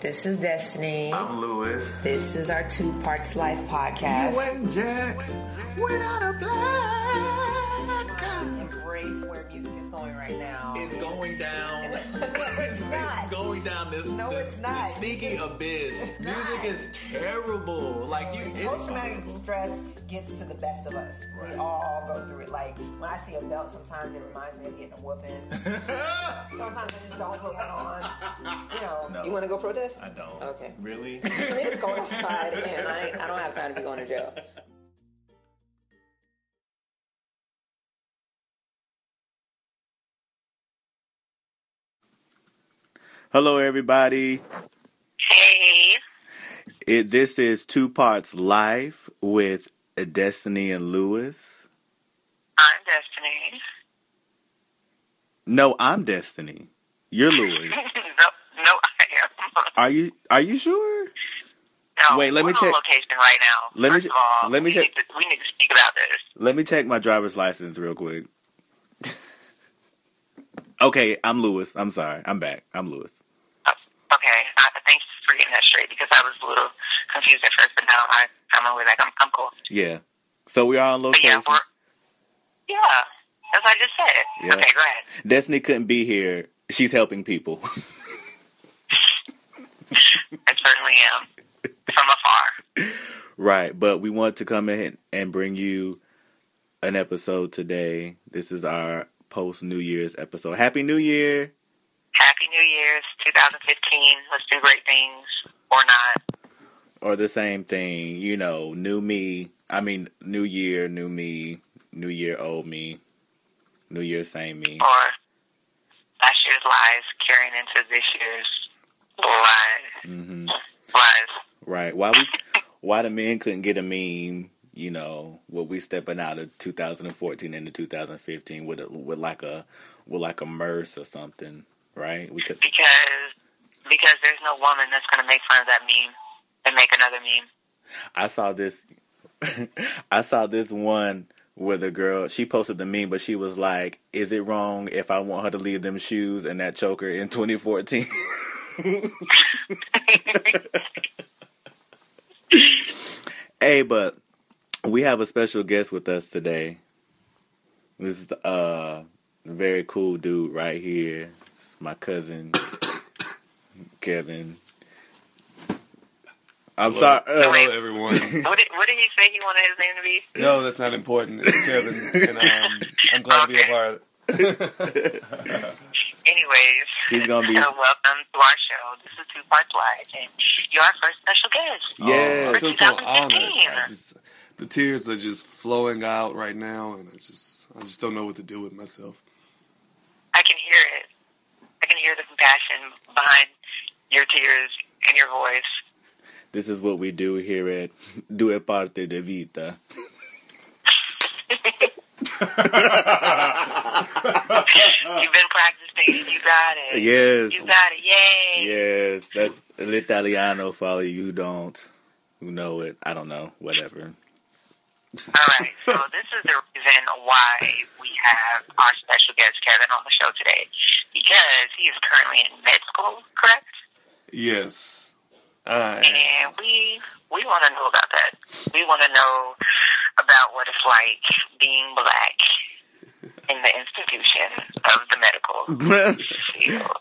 This is Destiny. I'm Lewis. This is our Two Parts Life podcast. You and Jack without a black. Embrace where music is going right now. It's going down. No, it's not. It's going down this, No, this, it's not. this sneaky abyss. It's Music not. is terrible. Like Post-traumatic stress gets to the best of us. Right. We all go through it. Like, when I see a belt, sometimes it reminds me of getting a whooping. Sometimes I just don't put it on. You know, No. You want to go protest? I don't. Okay. Really? I mean, it's going outside again. I don't have time to be going to jail. Hello, everybody. Hey. This is Two Parts Life with Destiny and Lewis. I'm Destiny. No, I'm Destiny. You're Lewis. no, I am. Are you sure? No, Wait, let me we're check. on location right now. Let me First of all, let me check. We need to speak about this. Let me check my driver's license real quick. Okay, I'm Lewis. I'm sorry. I'm back. I'm Lewis. Okay, thanks for getting that straight because I was a little confused at first, but now I'm over that. I'm cool. Yeah. So we are on But location. yeah, as I just said. Yeah. Okay, go ahead. Destiny couldn't be here. She's helping people. I certainly am. From afar. Right, but we want to come in and bring you an episode today. This is our post-New Year's episode. Happy New Year! Happy New Year's, 2015. Let's do great things, or not. Or the same thing, you know, new me. I mean, new year, new me. New year, old me. New year, same me. Or last year's lies carrying into this year's lies. Mm-hmm. Lies. Right. Why the men couldn't get a meme, you know, what we stepping out of 2014 into 2015 with like a merce or something, right? We could Because there's no woman that's going to make fun of that meme and make another meme. I saw this one where the girl, she posted the meme, but she was like, is it wrong if I want her to leave them shoes and that choker in 2014? Hey, but we have a special guest with us today. This is a very cool dude right here. It's my cousin, Kevin. I'm sorry. Hello, everyone. What did he say he wanted his name to be? No, that's not important. It's Kevin, and I'm glad to be a part of it. Anyways, He's gonna be- welcome to our show. This is Two Parts Live, and you're our first special guest. Yeah. I feel so 2015. honored. The tears are just flowing out right now, and I just don't know what to do with myself. I can hear it. I can hear the compassion behind your tears and your voice. This is what we do here at Due Parte de Vita. You've been practicing. You got it. Yes. You got it. Yay. Yes, that's l'Italiano for all of you who know it. I don't know, whatever. All right. So this is the reason why we have our special guest, Kevin, on the show today. Because he is currently in med school, correct? Yes. And we want to know about that. We want to know about what it's like being black in the institution of the medical field.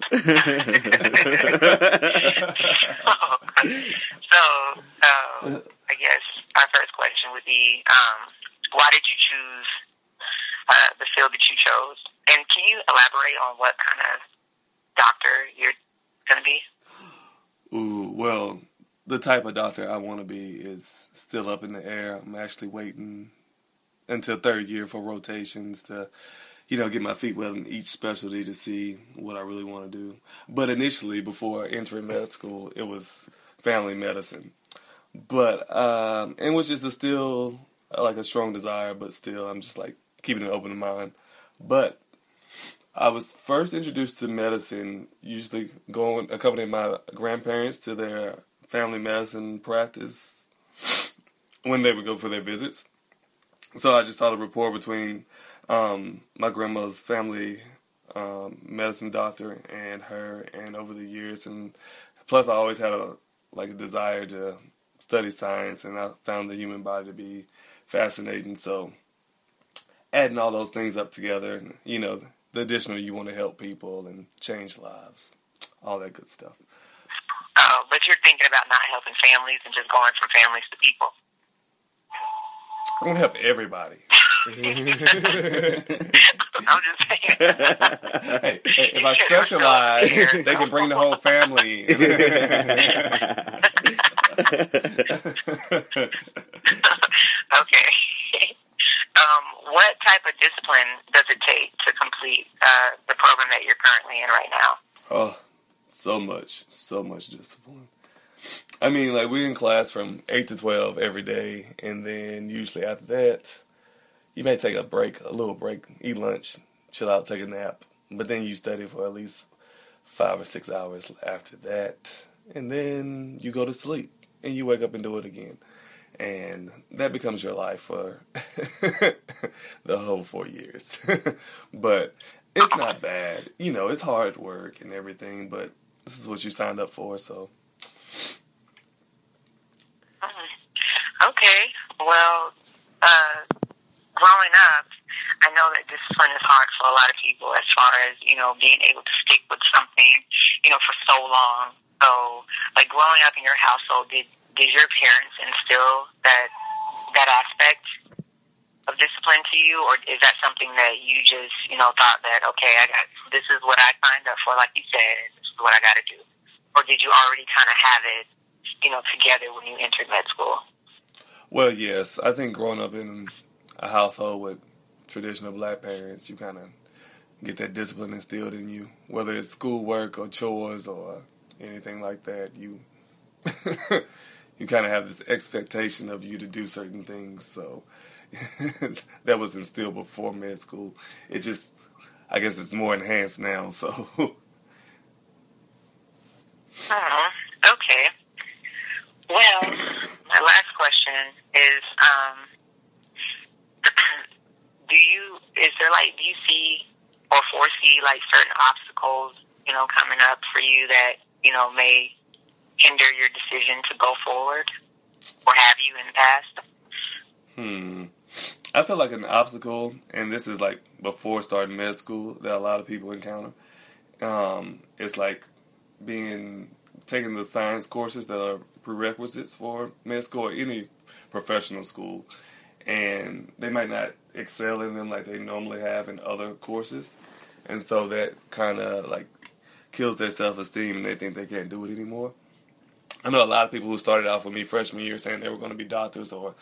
So, I guess our first question would be, why did you choose the field that you chose? And can you elaborate on what kind of doctor you're going to be? Ooh, well, the type of doctor I want to be is still up in the air. I'm actually waiting until third year for rotations to, get my feet wet in each specialty to see what I really want to do. But initially, before entering med school, it was family medicine. But, and which is still like a strong desire, but still I'm just like keeping an open mind. But I was first introduced to medicine, usually going accompanying my grandparents to their family medicine practice when they would go for their visits. So I just saw the rapport between my grandma's family medicine doctor and her, and over the years, and Plus, I always had a desire to study science, and I found the human body to be fascinating. So, adding all those things up together, and, you know, the additional you want to help people and change lives, all that good stuff. Oh, but you're thinking about not helping families and just going from families to people. I want to help everybody. I'm just saying. Hey, if I specialize, they can bring the whole family. Okay. What type of discipline does it take to complete the program that you're currently in right now? Oh, so much discipline. I mean, like, we're in class from 8 to 12 every day, and then usually after that, you may take a little break, eat lunch, chill out, take a nap, but then you study for at least 5 or 6 hours after that, and then you go to sleep, and you wake up and do it again. And that becomes your life for the whole 4 years. But it's not bad. You know, it's hard work and everything, but this is what you signed up for, so. Okay. Well, growing up, I know that discipline is hard for a lot of people as far as, you know, being able to stick with something, you know, for so long. So, like, growing up in your household, did your parents instill that aspect of discipline to you, or is that something that you just, you know, thought that, okay, this is what I signed up for, like you said, this is what I got to do? Or did you already kind of have it, you know, together when you entered med school? Well, yes. I think growing up in a household with traditional black parents, you kind of get that discipline instilled in you, whether it's schoolwork or chores or anything like that. You you kind of have this expectation of you to do certain things, so that was instilled before med school. It just, I guess it's more enhanced now, so. Okay. Well, my last question is, do you see or foresee, like, certain obstacles, you know, coming up for you that, you know, may hinder your decision to go forward, or have you in the past? I feel like an obstacle, and this is like before starting med school, that a lot of people encounter. It's like taking the science courses that are prerequisites for med school or any professional school, and they might not excel in them like they normally have in other courses, and so that kind of like kills their self-esteem, and they think they can't do it anymore. I know a lot of people who started off with me freshman year saying they were going to be doctors or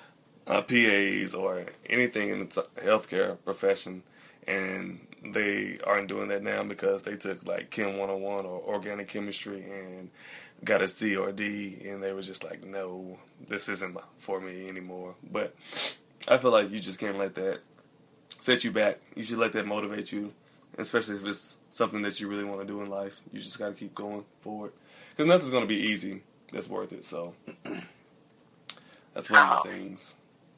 PAs or anything in the healthcare profession, and they aren't doing that now because they took like Chem 101 or organic chemistry and got a C or D, and they were just like, no, this isn't for me anymore. But I feel like you just can't let that set you back. You should let that motivate you, especially if it's something that you really want to do in life. You just got to keep going forward. Because nothing's going to be easy that's worth it, so that's one of the things.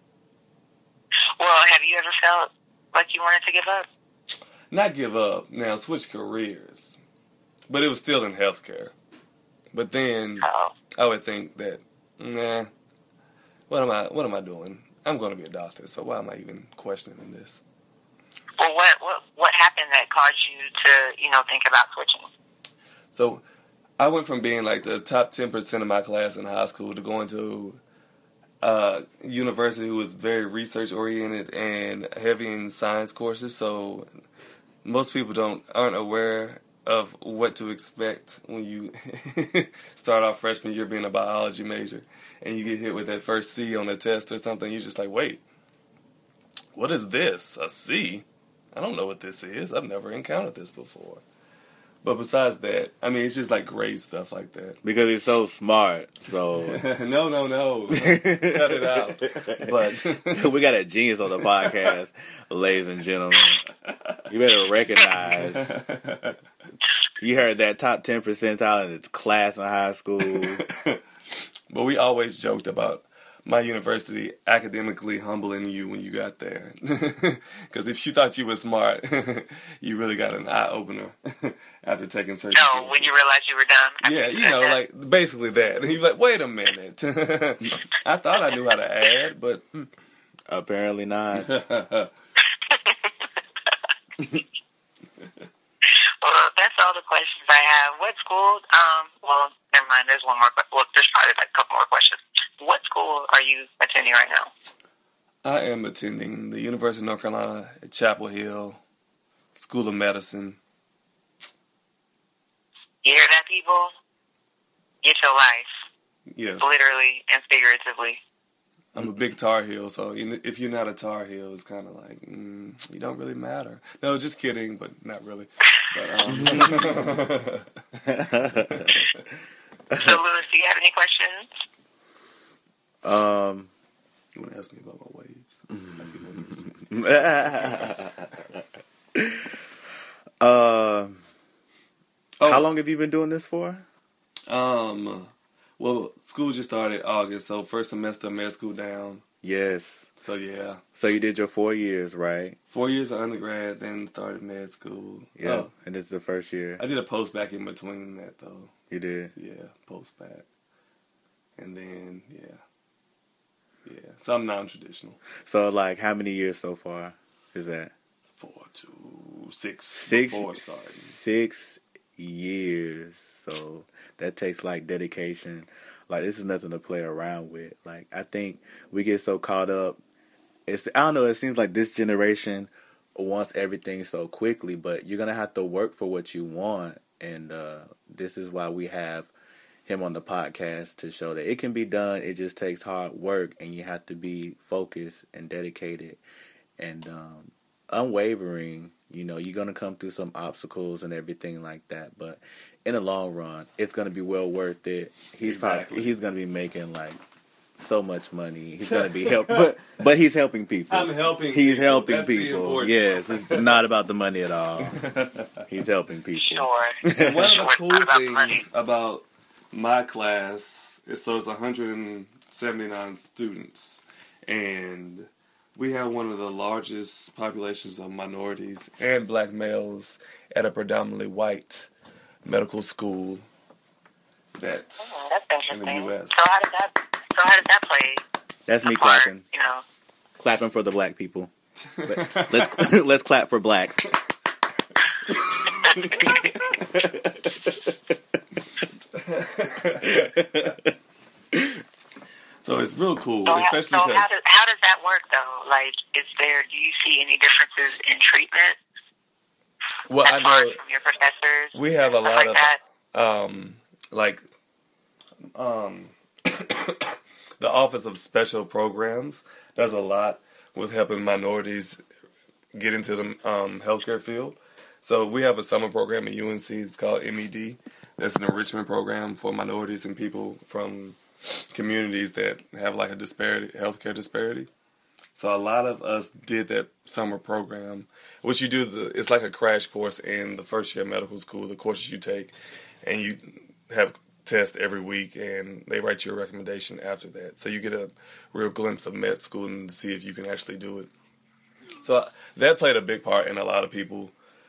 Well, have you ever felt like you wanted to give up? Not give up. Now, switch careers. But it was still in healthcare. But then I would think that, nah, what am I doing? I'm going to be a doctor, so why am I even questioning this? Well, what happened that caused you to, you know, think about switching? So I went from being like the top 10% of my class in high school to going to a university who was very research-oriented and heavy in science courses, so most people aren't aware of what to expect when you start off freshman year being a biology major and you get hit with that first C on a test or something. You're just like, wait, what is this? A C? I don't know what this is. I've never encountered this before. But besides that, I mean, it's just like grade stuff like that. Because he's so smart, so... No. Cut it out. But we got a genius on the podcast, ladies and gentlemen. You better recognize. You heard that top 10 percentile in its class in high school. But we always joked about my university academically humbling you when you got there. Because if you thought you were smart, you really got an eye-opener after taking certain Oh, when you realized you were done? Yeah, you know, like, basically that. And you're like, wait a minute. I thought I knew how to add, but... Apparently not. Well, that's all the questions I have. What school, well, never mind, there's one more, well, there's probably like a couple more questions. What school are you attending right now? I am attending the University of North Carolina at Chapel Hill School of Medicine. You hear that, people? Get your life. Yes. Literally and figuratively. I'm a big Tar Heel, so if you're not a Tar Heel, it's kind of like, you don't really matter. No, just kidding, but not really. But, So, Louis, do you have any questions? You want to ask me about my waves? How long have you been doing this for? Well, school just started August, so first semester of med school down. Yes. So, yeah. So you did your 4 years, right? 4 years of undergrad, then started med school. Yeah. Oh, And this is the first year. I did a post-bac in between that, though. You did? Yeah, post-bac. And then, yeah. So I'm non-traditional. So, like, how many years so far is that? 4 to 6. 6 before starting. 6 years. So that takes like dedication. Like, this is nothing to play around with. Like, I think we get so caught up. I don't know, it seems like this generation wants everything so quickly, but you're gonna have to work for what you want. And this is why we have him on the podcast, to show that it can be done. It just takes hard work, and you have to be focused and dedicated and unwavering. You know, you're going to come through some obstacles and everything like that, but in the long run, it's going to be well worth it. He's going to be making like so much money. He's going to be helping, but he's helping people. I'm helping. He's people. helping That's people. Yes, it's not about the money at all. He's helping people. Sure. And one of the cool About the money. things about my class is, so it's 179 students, and we have one of the largest populations of minorities and black males at a predominantly white medical school that's That's in the interesting. U.S. So how did that play? That's me a part, clapping. You know. Clapping for the black people. Let's clap for blacks. So it's real cool, So, especially how because does that work though? Like, do you see any differences in treatment? well, As I far know as from your professors, we have a stuff lot like of that? the Office of Special Programs does a lot with helping minorities get into the healthcare field. So we have a summer program at UNC. It's called MED. That's an enrichment program for minorities and people from communities that have like a healthcare disparity. So a lot of us did that summer program, which you do. It's like a crash course in the first year of medical school. The courses you take, and you have tests every week, and they write you a recommendation after that. So you get a real glimpse of med school and see if you can actually do it. So that played a big part in a lot of people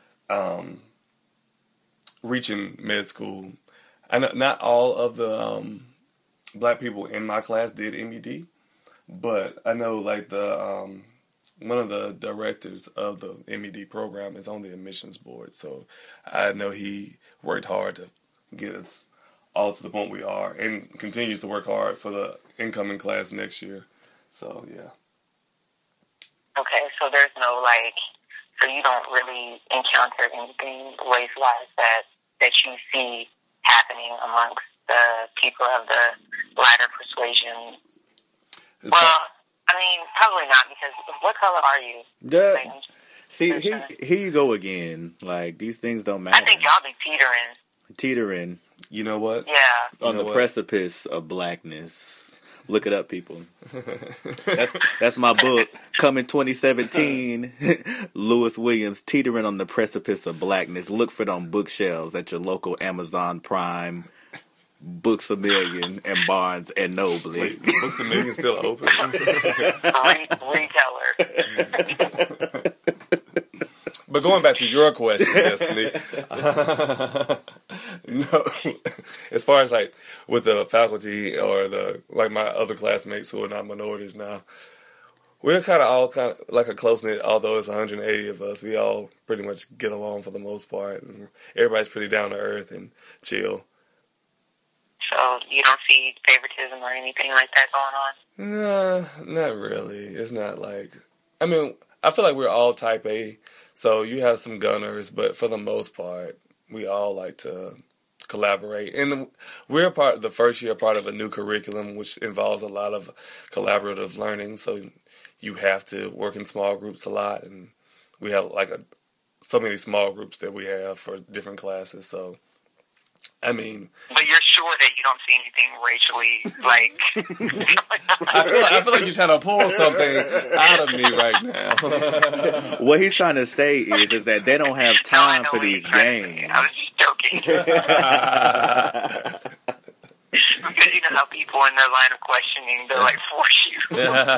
reaching med school. I know not all of the black people in my class did MED, but I know like the one of the directors of the MED program is on the admissions board, so I know he worked hard to get us all to the point we are, and continues to work hard for the incoming class next year. So yeah. Okay, so there's no so you don't really encounter anything race-wise that you see happening amongst the people of the lighter persuasion. I mean, probably not, because what color are you? See, here you go again. Like, these things don't matter. I think y'all be Teetering. You know what? Yeah. On the precipice of blackness. Look it up, people. That's my book. Coming 2017. Lewis Williams, Teetering on the Precipice of Blackness. Look for it on bookshelves at your local Amazon Prime Books A Million and Barnes and Noble. Wait, Books A Million still open? Retailer. But going back to your question, Destiny, no, as far as like with the faculty or like my other classmates who are not minorities now, we're kind of like a close-knit, although it's 180 of us, we all pretty much get along for the most part, and everybody's pretty down to earth and chill. So you don't see favoritism or anything like that going on? No, not really. It's not like, I mean, I feel like we're all type A, so you have some gunners, but for the most part, we all like to collaborate. And we're the first year part of a new curriculum, which involves a lot of collaborative learning, so you have to work in small groups a lot, and we have like so many small groups that we have for different classes, so I mean, but you're sure that you don't see anything racially like? I feel like you're trying to pull something out of me right now. What he's trying to say is that they don't have time for these games. I was just joking. Because you know how people in their line of questioning, they'll like force you.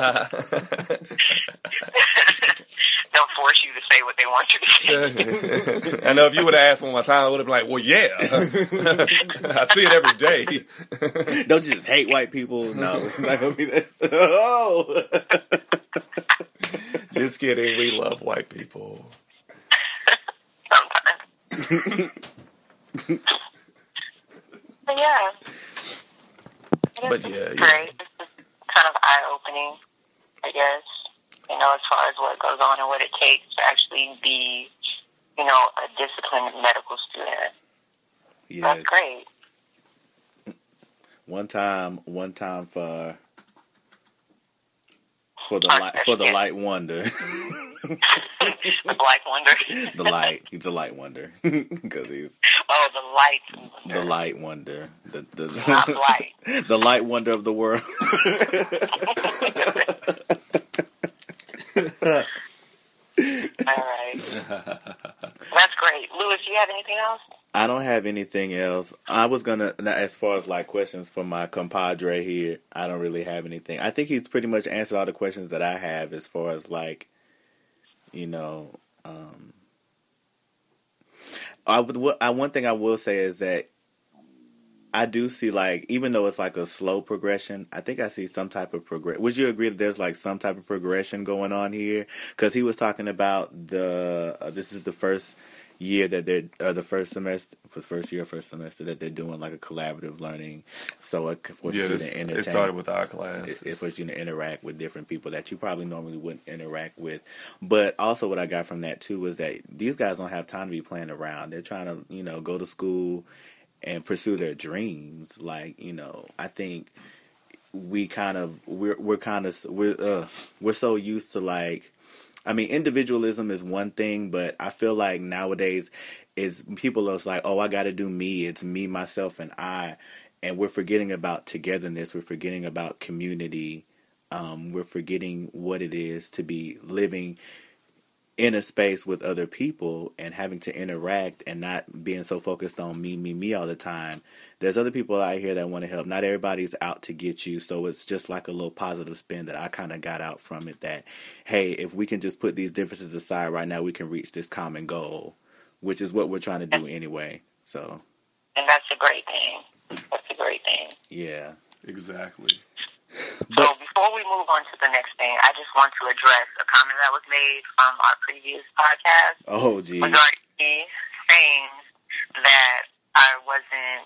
They'll force you to say what they want you to say. I know if you would have asked one more time, I would have been like, well, yeah. I see it every day. Don't you just hate white people? No, it's not going to be this. Oh! Just kidding. We love white people. Sometimes. But yeah. But yeah. Great. It's just kind of eye-opening, I guess. You know, as far as what goes on and what it takes to actually be, you know, a disciplined medical student. Yes. That's great. One time for the light wonder. The Black Wonder. The light. He's a light wonder because he's. Oh, the light wonder. The light wonder. The not light. The light wonder of the world. All right. That's great. Louis, do you have anything else? I don't have anything else. I was gonna, as far as like questions for my compadre here, I don't really have anything. I think he's pretty much answered all the questions that I have as far as like, you know, one thing I will say is that I do see, like, even though it's like a slow progression, I think I see some type of progression. Would you agree that there's like some type of progression going on here? Because he was talking about this is the first year that they're the first semester that they're doing like a collaborative learning. So it forces you to entertain. It started with our class. It forces you to interact with different people that you probably normally wouldn't interact with. But also, what I got from that too was that these guys don't have time to be playing around. They're trying to, you know, go to school and pursue their dreams. Like, you know, I think we're so used to, like, I mean, individualism is one thing, but I feel like nowadays it's people are like, oh, I got to do me. It's me, myself, and I. And we're forgetting about togetherness. We're forgetting about community. We're forgetting what it is to be living in a space with other people and having to interact and not being so focused on me all the time. There's other people out here that want to help. Not everybody's out to get you, so it's just like a little positive spin that I kind of got out from it, that, hey, if we can just put these differences aside right now, we can reach this common goal, which is what we're trying to do anyway. So, and that's a great thing. That's a great thing. Yeah. Exactly. So before we move on to the next thing, I just want to address a comment that was made from our previous podcast. Oh, geez. Regarding me saying that I wasn't...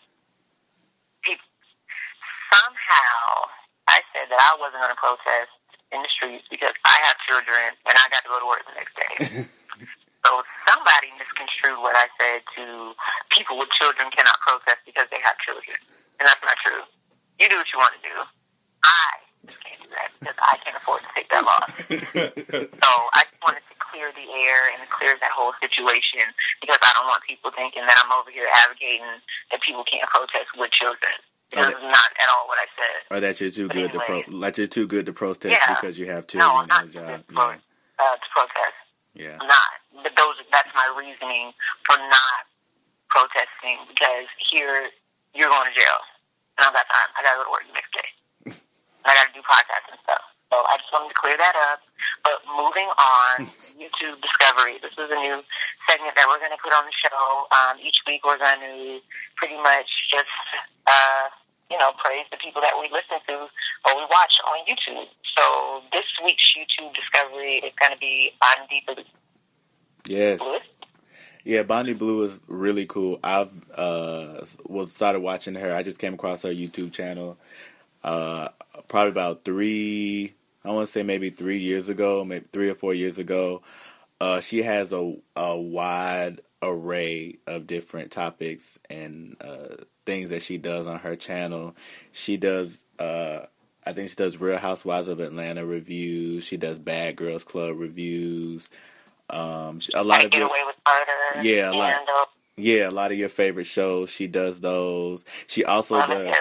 Somehow, I said that I wasn't going to protest in the streets because I have children and I got to go to work the next day. So somebody misconstrued what I said to people with children cannot protest because they have children. And that's not true. You do what you want to do. I just can't do that because I can't afford to take that loss. So I just wanted to clear the air and clear that whole situation because I don't want people thinking that I'm over here advocating that people can't protest with children. This is not at all what I said. Or that you're too good to protest because you have children. No, I'm not too good to protest. Yeah. I'm not. But that's my reasoning for not protesting because here you're going to jail. and I don't got time. I gotta go to work the next day. And I gotta do podcasts and stuff. So I just wanted to clear that up. But moving on, YouTube Discovery. This is a new segment that we're going to put on the show. Each week we're going to pretty much just, praise the people that we listen to or we watch on YouTube. So this week's YouTube Discovery is going to be Bondi Blue. Yes. Blue? Yeah, Bondi Blue is really cool. I've started watching her. I just came across her YouTube channel probably about 3 years ago, maybe 3 or 4 years ago. She has a wide array of different topics and things that she does on her channel. She does, I think she does Real Housewives of Atlanta reviews. She does Bad Girls Club reviews. A lot of Get Away with Murder. Yeah, a lot of your favorite shows. She does those. She also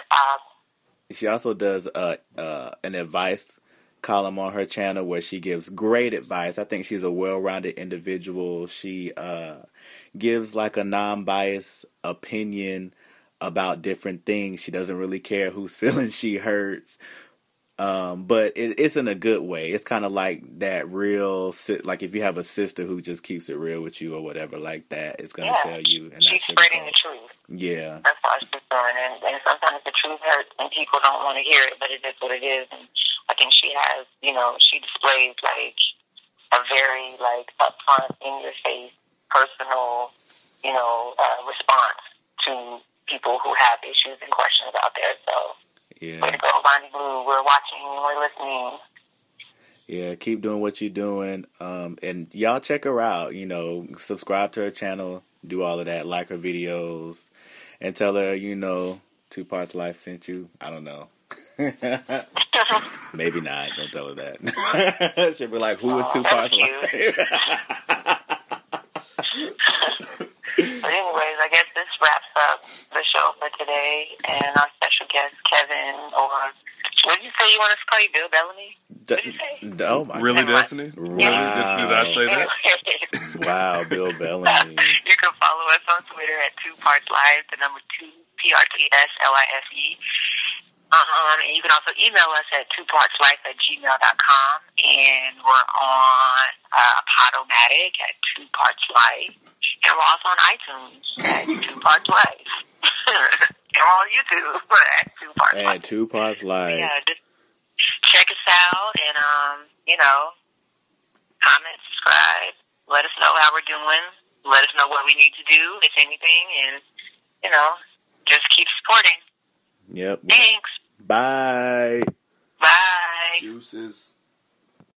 does an advice column on her channel where she gives great advice. I think she's a well-rounded individual. She gives like a non-biased opinion about different things. She doesn't really care whose feelings she hurts. But it's in a good way. It's kind of like that real, like if you have a sister who just keeps it real with you or whatever like that, it's going to tell you. And she's spreading the truth. Yeah. That's all she's doing. And sometimes the truth hurts and people don't want to hear it, but it is what it is. And I think she has, she displays like a very like upfront, in your face, personal, response to people who have issues and questions out there. So, yeah. Way to go, Bondi Blue. We're watching, we're listening. Yeah, keep doing what you're doing. And y'all check her out. Subscribe to her channel, do all of that, like her videos, and tell her, 2 Parts Life sent you. I don't know. Maybe not. Don't tell her that. She'll be like, who is 2 Parts Life? But anyways, I guess this wraps up the show for today. And our special guest, Kevin, or what did you say you want us to call you, Bill Bellamy? What did you say? Oh my Really, God. Destiny? Really? Wow. Did I say that? Wow, Bill Bellamy. You can follow us on Twitter at 2 Parts Live, the number 2, PRTSLIFE. And you can also email us at 2partslife@gmail.com. And we're on Podomatic at 2 Parts Life. And we're also on iTunes at 2 Parts Life. And we're on YouTube at 2 Parts Life. And 2 Parts Life. Yeah, just check us out and, comment, subscribe. Let us know how we're doing. Let us know what we need to do, if anything. And, just keep supporting. Yep. Thanks. Bye. Bye. Juices.